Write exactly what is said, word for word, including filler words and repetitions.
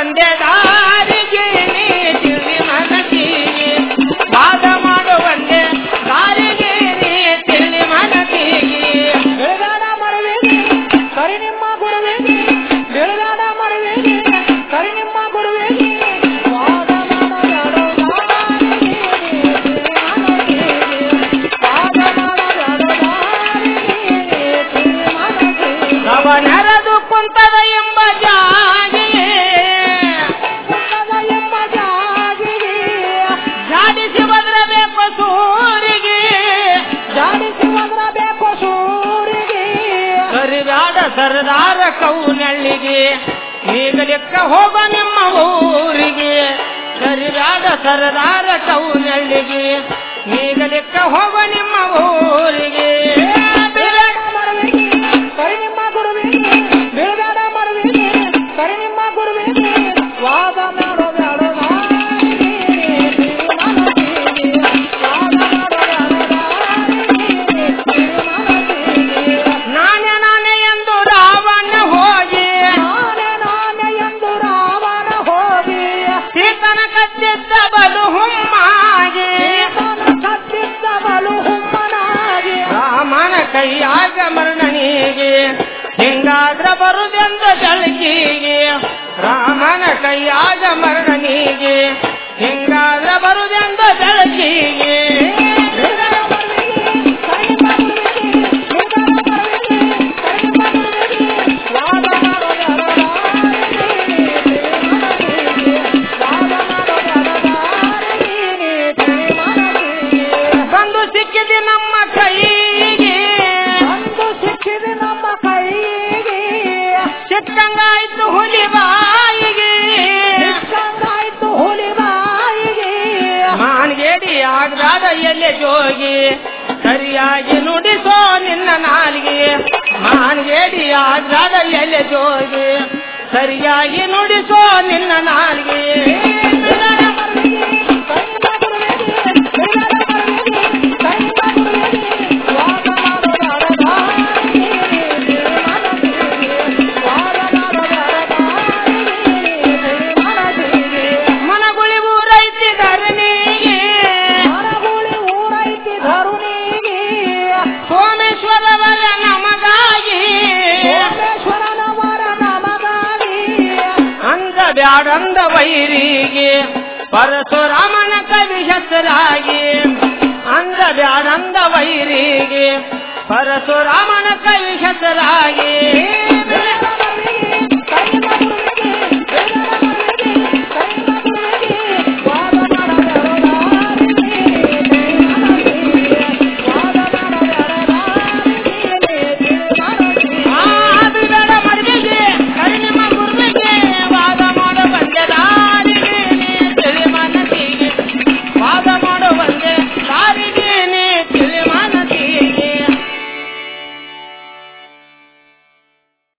ಒಂದೇ ದಾರಿಗೆ ನೀ ತಿಳಿ ಮನಸ್ಸಿಗೆ ವಾದ ಮಾಡು ಒಂದೇ ದಾರಿಗೆ ನೀ ತಿಳಿ ಮನಸ್ಸಿಗೆ ಬೆಳಗಾಡ ಮರವೇನೆ ಕರಿ ನಿಮ್ಮ ಗುರುವೇನೆ ಬೆಳಗಾಡ ಮರವೇನೆ ಕರಿ ನಿಮ್ಮ ಗುರುವೇನೆ ವಾದ ಮಾಡಬೇಡೋ ನೆರೆದು ಕುಂತದ ಎಂಬ ಜಾಗಿಯೇ ಎಂಬ ಜಾಗಿಗೆ ಜಾಡಿಸಿ ಬದರಬೇಕು ಸೂರಿಗೆ ಜಾಡಿಸಿ ಬದರಬೇಕು ಸೂರಿಗೆ ಕರಿದಾಡ ಸರದಾರ ಕೌನಳ್ಳಿಗೆ ಈಗ ಲೆಕ್ಕ ಹೋಗ ನಿಮ್ಮ ಊರಿಗೆ ಕರಿದಾಡ ಸರದಾರ ಕೌನಳ್ಳಿಗೆ ಈಗ ಲೆಕ್ಕ ಹೋಗ ನಿಮ್ಮ ಊರಿಗೆ ಕರಿ ನಿಮ್ಮ ಗುರುವೇನೆ ಬೆಳಗಾಡ ಮರವೇನೆ ಕರಿ ನಿಮ್ಮ ಗುರುವೇನೆ ವಾದ ಮಾಡೋ ಬೇಡೋ ನಾನೇ ನಾನೇ ಎಂದು ರಾವಣ ಹೋಗಿ ನಾನೇ ನಾನೇ ಎಂದು ರಾವಣ ಹೋಗಿ ಸೀತನ ಕತ್ತಿದ್ದ ಬಲು ಹುಮ್ಮಾಗಿ ಕತ್ತಿದ್ದ ಬಲು ಹುಮ್ಮನಾಗಿ ರಾಮನ ಕೈಯಾಗ ಮರಣನಿಗೆ ಹಿಂಗಾದ್ರ ಬರುದೆಂದ ಬೆಳಕಿಗೆ ರಾಮನ ಕೈಯಾಗ ಮರಣನಿಗೆ ಹಿಂಗಾದ್ರ ಬರುದೆಂದ ಬೆಳಕಿಗೆ ಬಂದು ಸಿಕ್ಕಿದೆ ನಮ್ಮ ಕೈಗೆ ಒಂದು ಸಿಕ್ಕಿದೆ ನಮ್ಮ ಕೈಗೆ ಸಿಕ್ಕಂಗಾಯ್ತು ಹುಲಿ ಬಾಯಿಗೆ ಸಿಕ್ಕಂಗಾಯ್ತು ಹುಲಿ ಬಾಯಿಗೆ ಮಾನ್ಗೇಡಿ ಆಗ್ದಾದ ಎಲೆ ಜೋಗಿ ಸರಿಯಾಗಿ ನುಡಿಸೋ ನಿನ್ನ ನಾಲಿಗೆ ಮಾನ್ಗೇಡಿ ಆಗ್ದಾದ ಎಲೆ ಜೋಗಿ ಸರಿಯಾಗಿ ನುಡಿಸೋ ನಿನ್ನ ನಾಲಿಗೆ ಮನಗುಳಿ ಊರೈತಿ ಧರಣಿಗೆ ಮನಗುಳಿ ಊರೈತಿ ಧರುಣಿಗೆ ಸೋಮೇಶ್ವರವರ ನಮಗಾಗಿ ಸೋಮೇಶ್ವರನವರ ನಮಗಾಗಿ ಅಂದ ಬ್ಯಾಡಂದ ವೈರಿಗೆ ಪರಶುರಾಮನ ಕವಿ ಹೆಸರಾಗಿ ಅಂದ ಬ್ಯಾಡಂದ ವೈರಿಗೆ ಪರಶುರಾಮನ ಕವಿ ಹೆಸರಾಗಿ